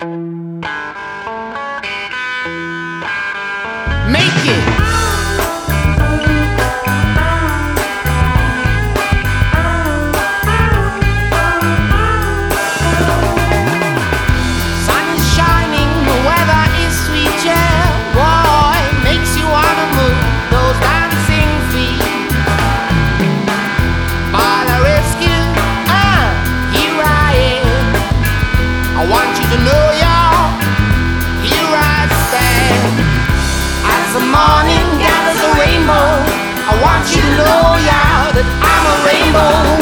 Make it. Sun is shining, the weather is sweet, yeah. Boy, makes you wanna move those dancing feet. For the rescue, here I am. I want you to know, y'all, here I stand. As the morning gathers a rainbow, I want you to know, y'all, that I'm a rainbow.